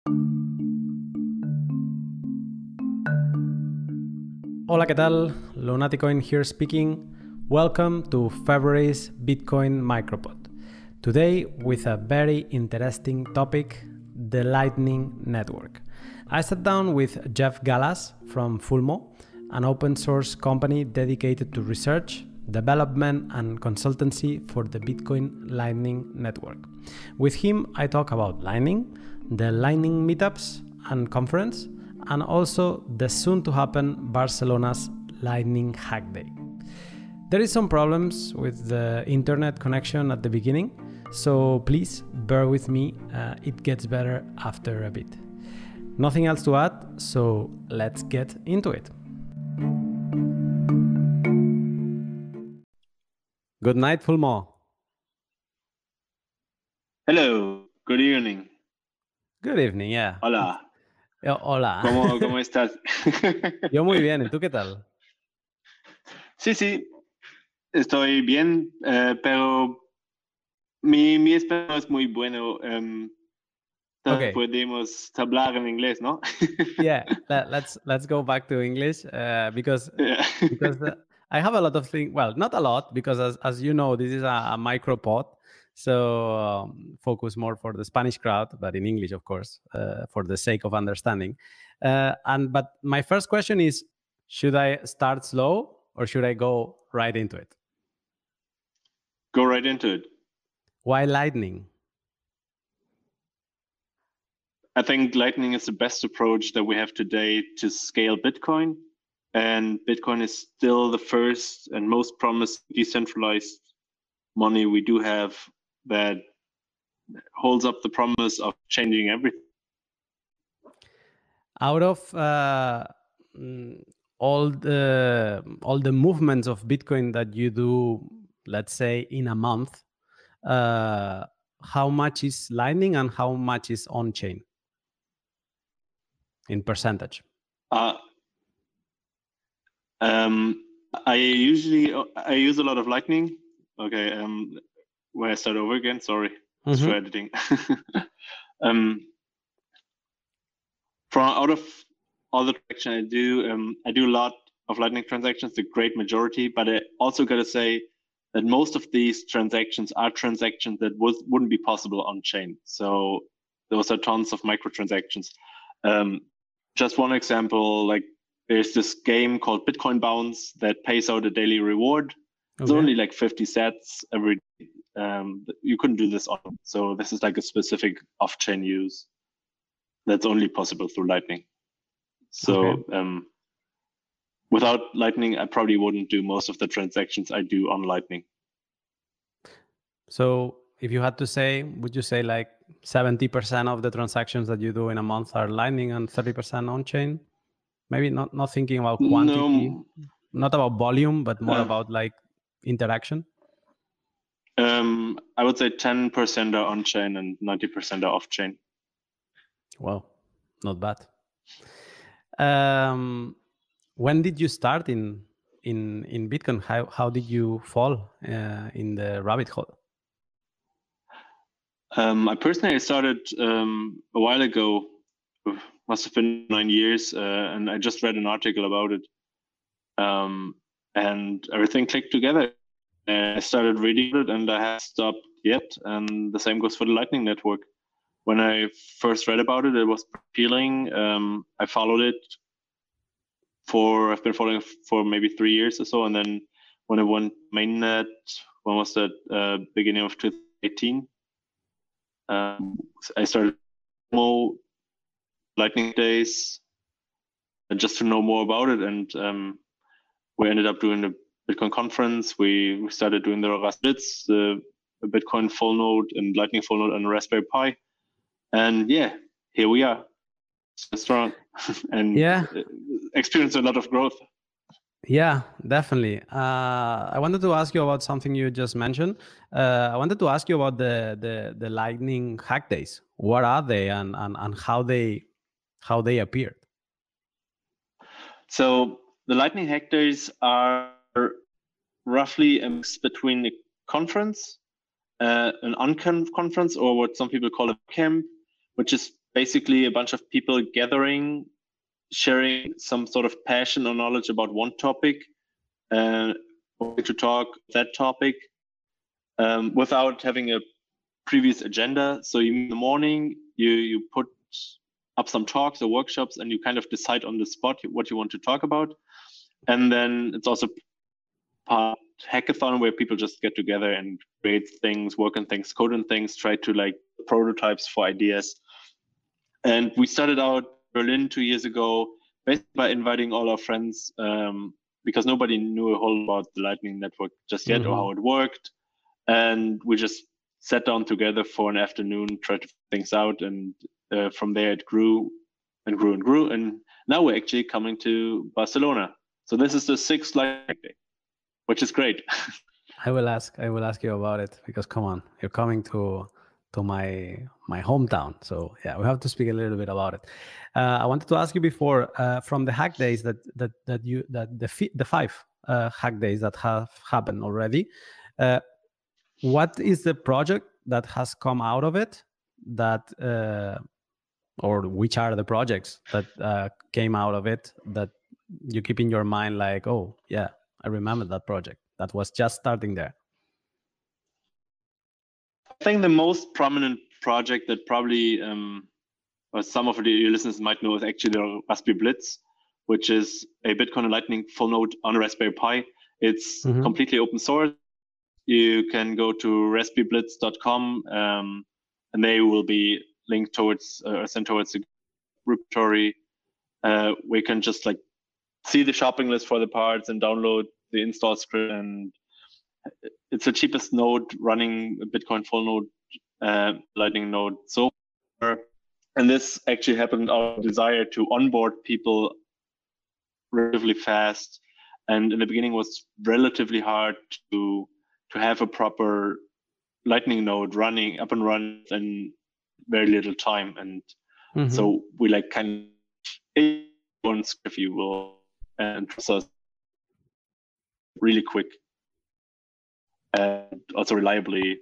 Hola, ¿qué tal? Lunaticoin here speaking. Welcome to February's Bitcoin Micropod. Today with a very interesting topic, the Lightning Network. I sat down with Jeff Gallas from Fulmo, an open source company dedicated to research, development and consultancy for the Bitcoin Lightning Network. With him, I talk about Lightning, the Lightning meetups and conference, and also the soon to happen Barcelona's Lightning Hack Day. There is some problems with the internet connection at the beginning, so please bear with me, it gets better after a bit. Nothing else to add, so let's get into it. Good night, Fulmo. Hello, good evening. Good evening, yeah. Hola. Hola. ¿Cómo estás? Yo muy bien, ¿y tú qué tal? Sí, estoy bien, pero mi español es muy bueno. Okay. Podemos hablar en inglés, ¿no? Yeah, let's go back to English because Yeah. I have a lot of things. Well, not a lot, because as you know, this is a micropod, so focus more for the Spanish crowd, but in English, of course, for the sake of understanding. But my first question is: should I start slow or should I go right into it? Go right into it. Why Lightning? I think Lightning is the best approach that we have today to scale Bitcoin. And Bitcoin is still the first and most promising decentralized money we do have that holds up the promise of changing everything. Out of all the movements of Bitcoin that you do, let's say in a month, how much is Lightning and how much is on-chain in percentage? I use a lot of Lightning. Okay, when I start over again, sorry, it's for editing. From out of all the transactions I do a lot of Lightning transactions, the great majority, but I also got to say that most of these transactions are transactions that wouldn't be possible on chain. So those are tons of microtransactions. Just one example, like there's this game called Bitcoin Bounce that pays out a daily reward. Okay. It's only like 50 sats every day. You couldn't do this on. So this is like a specific off-chain use that's only possible through Lightning. So okay. Without Lightning, I probably wouldn't do most of the transactions I do on Lightning. So if you had to say, would you say like 70% of the transactions that you do in a month are Lightning and 30% on-chain? Maybe not thinking about quantity, not about volume, but more about like interaction? I would say 10% are on-chain and 90% are off-chain. Wow, not bad. When did you start in Bitcoin? How did you fall in the rabbit hole? I personally started a while ago, must have been 9 years, and I just read an article about it, and everything clicked together. I started reading it, and I haven't stopped yet. And the same goes for the Lightning Network. When I first read about it, it was appealing. I followed it I've been following it for maybe 3 years or so, and then when it went mainnet, when was that? Beginning of 2018. I started more Lightning days just to know more about it, and we ended up doing the Bitcoin conference. We started doing the Raspberries, the Bitcoin full node and Lightning full node on Raspberry Pi, and yeah, here we are, so strong, and experienced a lot of growth. Yeah, definitely. I wanted to ask you about something you just mentioned. I wanted to ask you about the Lightning Hack Days. What are they and how they appeared? So the Lightning Hack Days are roughly a mix between a conference, an unconference, or what some people call a camp, which is basically a bunch of people gathering, sharing some sort of passion or knowledge about one topic, to talk that topic without having a previous agenda. So in the morning, you put up some talks or workshops, and you kind of decide on the spot what you want to talk about. And then it's also part hackathon where people just get together and create things, work on things, code on things, try to like prototypes for ideas. And we started out Berlin 2 years ago, basically by inviting all our friends, because nobody knew a whole lot about the Lightning Network just yet or how it worked. And we just sat down together for an afternoon, tried to figure things out, and from there it grew and grew and grew. And now we're actually coming to Barcelona. So this is the 6th Lightning Day, which is great. I will ask you about it, because come on, you're coming to my hometown. So yeah, we have to speak a little bit about it. I wanted to ask you before, from the hack days that the 5 hack days that have happened already, what is the project that has come out of it, that or which are the projects that came out of it that you keep in your mind, like, oh yeah, I remember that project that was just starting there? I think the most prominent project that probably or some of your listeners might know is actually the Raspberry Blitz, which is a Bitcoin and Lightning full node on a Raspberry Pi. It's completely open source. You can go to raspberryblitz.com and they will be linked towards or sent towards the repository. We can just like see the shopping list for the parts and download the install script, and it's the cheapest node running a Bitcoin full node Lightning node so far. And this actually happened out of desire to onboard people relatively fast. And in the beginning was relatively hard to have a proper Lightning node running up and running in very little time. And so we like kind of, if you will, and process really quick and also reliably.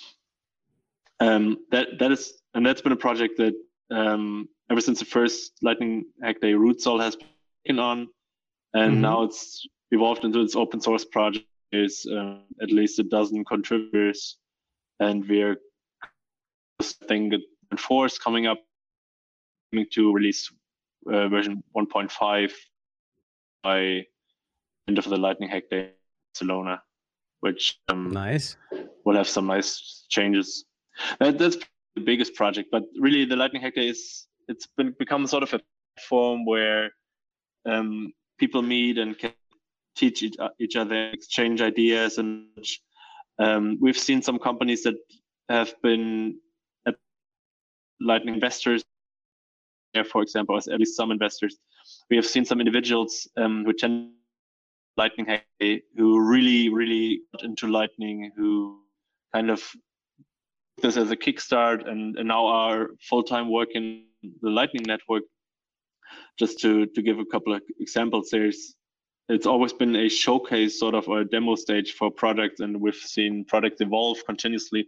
That's been a project that ever since the first Lightning Hack Day, Rootsol has been working on, and now it's evolved into its open source project. There's at least a dozen contributors, and we're thing 4 is coming up to release version 1.5 by end of the Lightning Hack Day in Barcelona, which nice. Will have some nice changes. That's the biggest project, but really the Lightning Hack Day it's become sort of a platform where people meet and can teach each other, exchange ideas, and we've seen some companies that have been Lightning investors there, for example, or at least some investors. We have seen some individuals who attend Lightning Hack Day who really got into Lightning, who kind of this as a kickstart and now are full-time working the Lightning Network. Just to give a couple of examples, it's always been a showcase, sort of a demo stage for products, and we've seen products evolve continuously.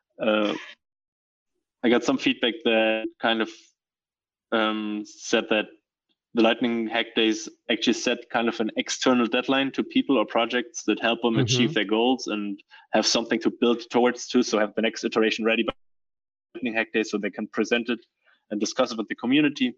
I got some feedback that kind of said that the Lightning Hack Days actually set kind of an external deadline to people or projects that help them achieve their goals and have something to build towards too. So have the next iteration ready by Lightning Hack Day so they can present it and discuss it with the community.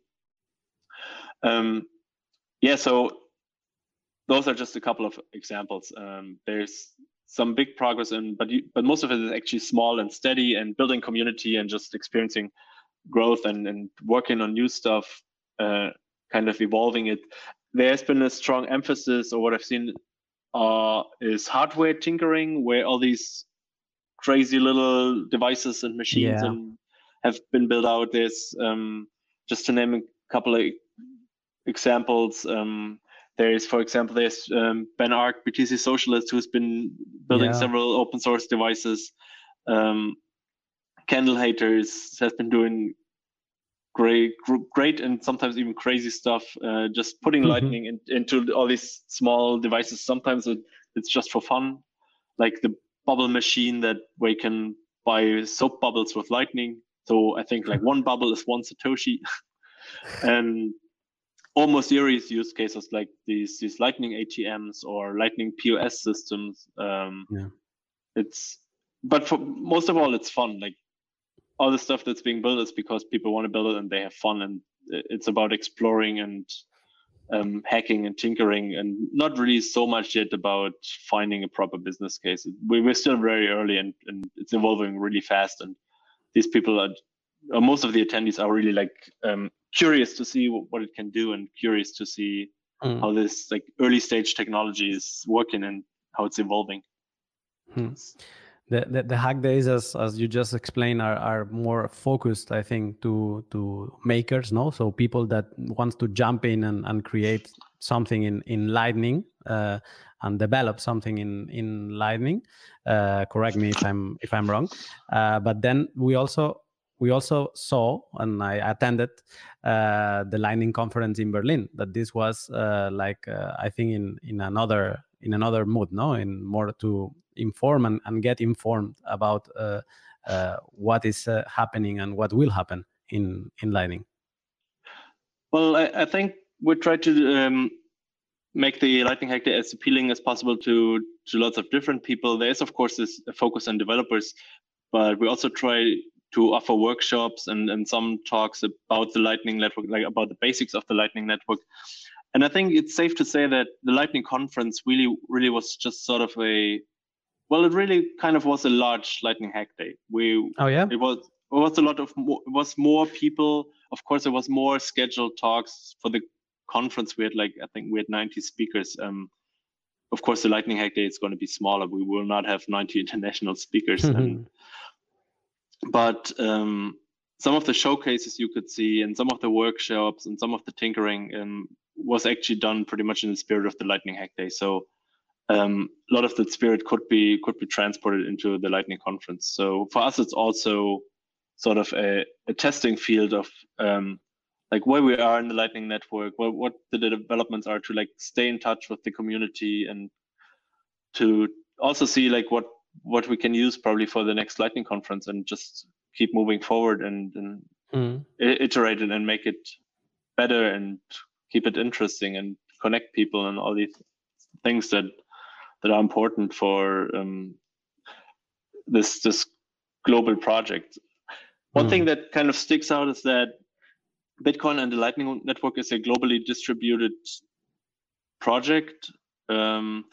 So those are just a couple of examples. There's some big progress, but most of it is actually small and steady and building community and just experiencing growth and working on new stuff, kind of evolving it. There's been a strong emphasis, or what I've seen is hardware tinkering, where all these crazy little devices and machines and have been built out. There's just to name a couple of examples. There's, for example, Ben Ark, BTC Socialist, who's been building several open source devices. Candle Haters has been doing great and sometimes even crazy stuff, just putting Lightning into all these small devices. Sometimes it's just for fun, like the bubble machine where you can buy soap bubbles with Lightning. So I think like one bubble is one Satoshi, and almost serious use cases like these Lightning ATMs or Lightning POS systems. But for most of all, it's fun. Like all the stuff that's being built is because people want to build it and they have fun, and it's about exploring and hacking and tinkering, and not really so much yet about finding a proper business case. We're still very early, and it's evolving really fast. And these people most of the attendees are really like curious to see what it can do, and curious to see how this like early stage technology is working and how it's evolving. The hack days, as you just explained, are more focused, I think, to makers, no? So people that wants to jump in and create something in Lightning and develop something in Lightning. Correct me if I'm wrong. But then we also saw, and I attended the Lightning conference in Berlin. That this was I think in another mood, no, in more to inform and get informed about what is happening and what will happen in Lightning. Well, I think we try to make the Lightning Hack Day as appealing as possible to lots of different people. There is, of course, this focus on developers, but we also try to offer workshops and some talks about the Lightning Network, like about the basics of the Lightning Network. And I think it's safe to say that the Lightning conference really was just sort of it really kind of was a large Lightning Hack Day. It was a lot of more, it was more people. Of course, there was more scheduled talks for the conference. We had I think we had 90 speakers. Of course, the Lightning Hack Day is going to be smaller. We will not have 90 international speakers. But some of the showcases you could see, and some of the workshops, and some of the tinkering was actually done pretty much in the spirit of the Lightning Hack Day. So a lot of that spirit could be transported into the Lightning conference. So for us, it's also sort of a testing field of where we are in the Lightning Network, what the developments are, to stay in touch with the community, and to also see what we can use probably for the next Lightning conference, and just keep moving forward and iterate it and make it better and keep it interesting and connect people and all these things that are important for this global project. One thing that kind of sticks out is that Bitcoin and the Lightning Network is a globally distributed project, and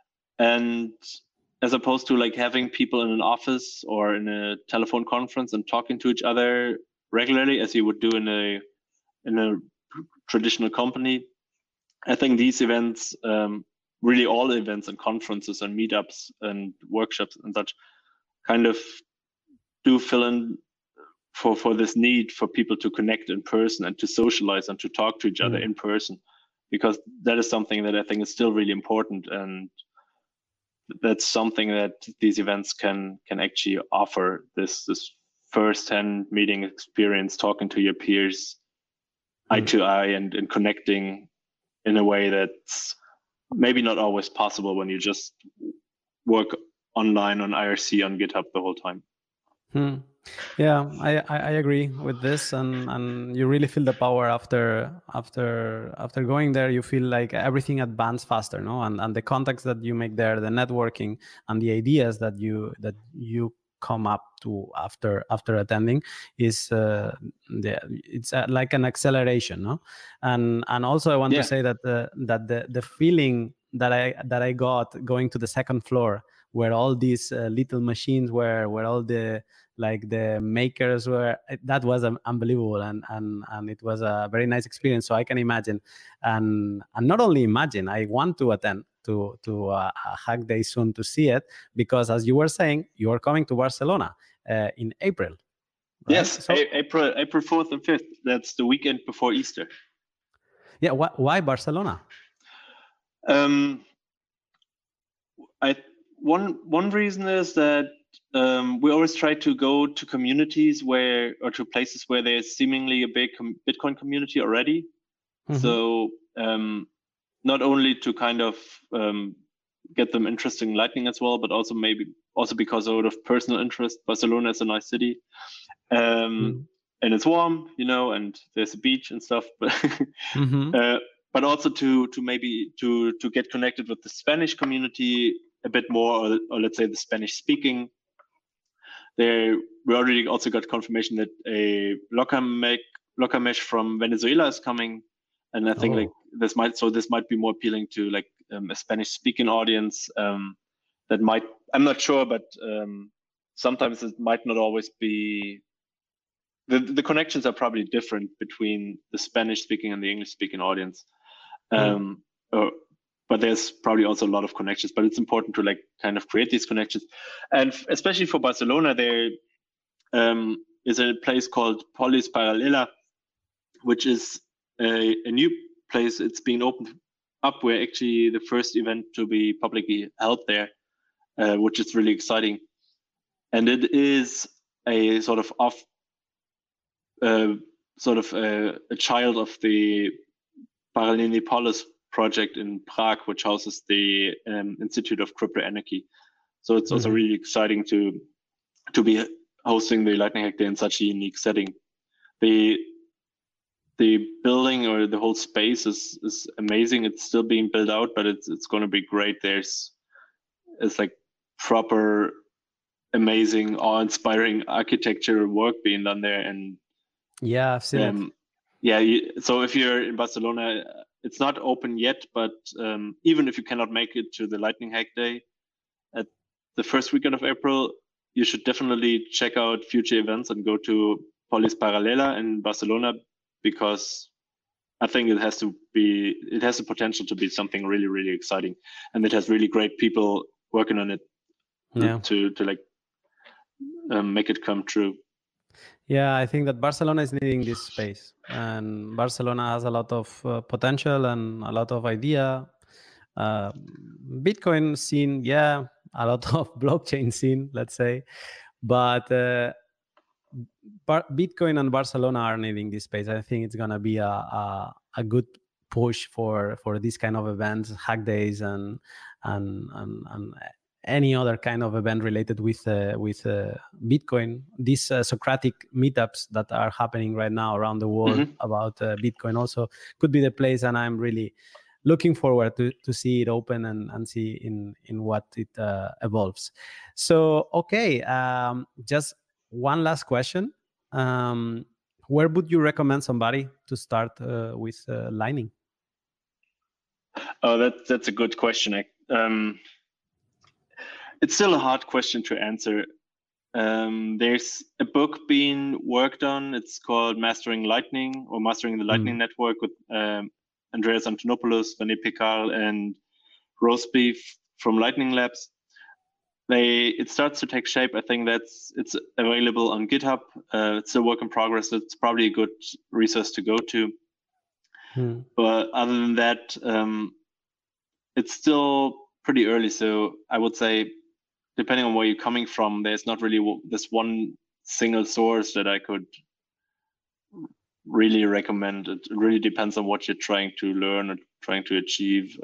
as opposed to having people in an office or in a telephone conference and talking to each other regularly as you would do in a traditional company. I think these events, really all events and conferences and meetups and workshops and such, kind of do fill in for this need for people to connect in person and to socialize and to talk to each other in person, because that is something that I think is still really important, and that's something that these events can actually offer, this first-hand meeting experience, talking to your peers eye to eye and connecting in a way that's maybe not always possible when you just work online on IRC on GitHub the whole time. Yeah, I agree with this, and you really feel the power after going there. You feel like everything advanced faster, no? And the contacts that you make there, the networking, and the ideas that you come up to after attending is it's like an acceleration, no? And also I want to say that the feeling that I got going to the second floor, where all these little machines were, where all the makers were, that was unbelievable, and it was a very nice experience. So I can imagine, and not only imagine, I want to attend to a hack day soon to see it, because as you were saying, you are coming to Barcelona in April. Right? Yes, so, April 4th and 5th. That's the weekend before Easter. Yeah, why Barcelona? One reason is that we always try to go to communities or to places where there's seemingly a big Bitcoin community already. So not only to kind of get them interested in Lightning as well, but also maybe because out of personal interest. Barcelona is a nice city, And it's warm, and there's a beach and stuff. But but also to maybe to get connected with the Spanish community a bit more, or let's say the Spanish speaking. We already also got confirmation that a Locamesh from Venezuela is coming, and I think like this might be more appealing to like a Spanish speaking audience. That might, I'm not sure, but sometimes it might not always be. The connections are probably different between the Spanish speaking and the English speaking audience. But there's probably also a lot of connections, but it's important to like kind of create these connections. And especially for Barcelona, there is a place called Polis Paralela, which is a new place. It's being opened up. We're actually the first event to be publicly held there, which is really exciting. And it is a sort of a child of the Paralelní Polis project in Prague, which houses the Institute of Cryptoanarchy. So it's also really exciting to be hosting the Lightning Hack Day in such a unique setting. The building or the whole space is amazing. It's still being built out, but it's going to be great. It's like proper, amazing, awe-inspiring architecture work being done there. And yeah, I've seen it. Yeah, so if you're in Barcelona, it's not open yet, but even if you cannot make it to the Lightning Hack Day at the first weekend of April, you should definitely check out future events and go to Polis Paralela in Barcelona, because I think it has the potential to be something really, really exciting, and it has really great people working on it to like make it come true. Yeah, I think that Barcelona is needing this space, and Barcelona has a lot of potential and a lot of idea. Bitcoin scene, yeah, a lot of blockchain scene, let's say, but Bitcoin and Barcelona are needing this space. I think it's gonna be a good push for these kind of events, hack days, and any other kind of event related with Bitcoin. These Socratic meetups that are happening right now around the world about Bitcoin also could be the place, and I'm really looking forward to see it open and see in what it evolves. So, okay, just one last question. Where would you recommend somebody to start with Lightning? Oh, that's a good question. It's still a hard question to answer. There's a book being worked on. It's called Mastering Lightning, or Mastering the Lightning Network, with Andreas Antonopoulos, René Pécard, and Rosebeef from Lightning Labs. It starts to take shape. I think it's available on GitHub. It's a work in progress. It's probably a good resource to go to. But other than that, it's still pretty early. So I would say, depending on where you're coming from, there's not really this one single source that I could really recommend. It really depends on what you're trying to learn or trying to achieve.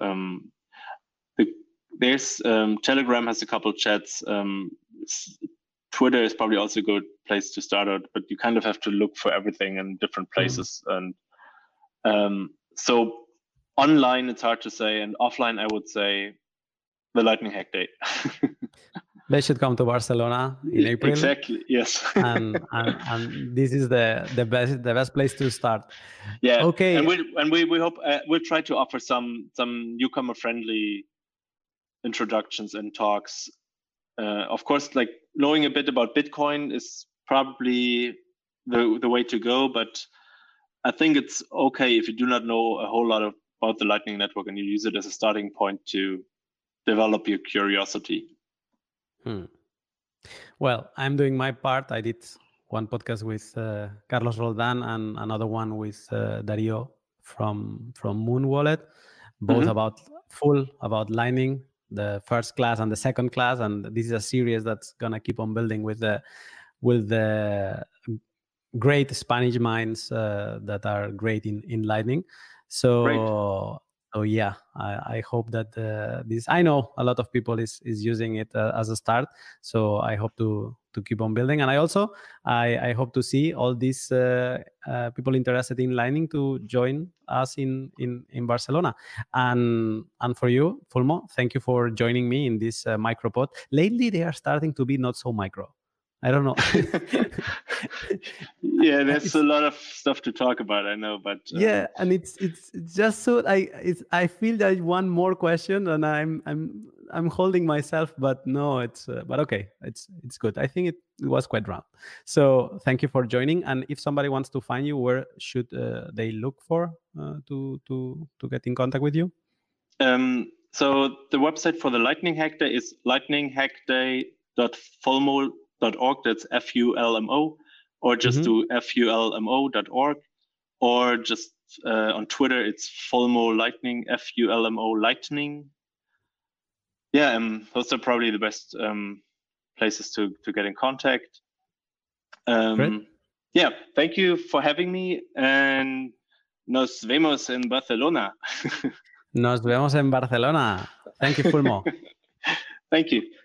Telegram has a couple chats. Twitter is probably also a good place to start out, but you kind of have to look for everything in different places. And so online, it's hard to say, and offline, I would say the Lightning Hack Day. They should come to Barcelona in April. Exactly. Yes. and this is the best place to start. Yeah. Okay. And we hope we'll try to offer some newcomer friendly introductions and talks. Of course, like knowing a bit about Bitcoin is probably the way to go, but I think it's okay if you do not know a whole lot about the Lightning Network and you use it as a starting point to develop your curiosity. Well, I'm doing my part. I did one podcast with Carlos Roldan and another one with Dario from Moon Wallet, both about Lightning, the first class and the second class. And this is a series that's gonna keep on building with the great Spanish minds that are great in Lightning. So So yeah, I hope that this. I know a lot of people is using it as a start. So I hope to keep on building, and I hope to see all these people interested in Lightning to join us in Barcelona. And for you, Fulmo, thank you for joining me in this micropod. Lately, they are starting to be not so micro. I don't know. Yeah, there's a lot of stuff to talk about, I know, but yeah, and it's just so I feel that one more question, and I'm holding myself, but no, it's but okay, it's good. I think it was quite round. So thank you for joining. And if somebody wants to find you, where should they look for to get in contact with you? So the website for the Lightning Hack Day is lightninghackday.fulmo.org. That's FULMO, or just do FULMO.org, or just on Twitter it's Fulmo Lightning, FULMO Lightning. Yeah, those are probably the best places to get in contact. Great. Yeah, thank you for having me, and nos vemos en Barcelona. Nos vemos en Barcelona. Thank you, Fulmo. Thank you.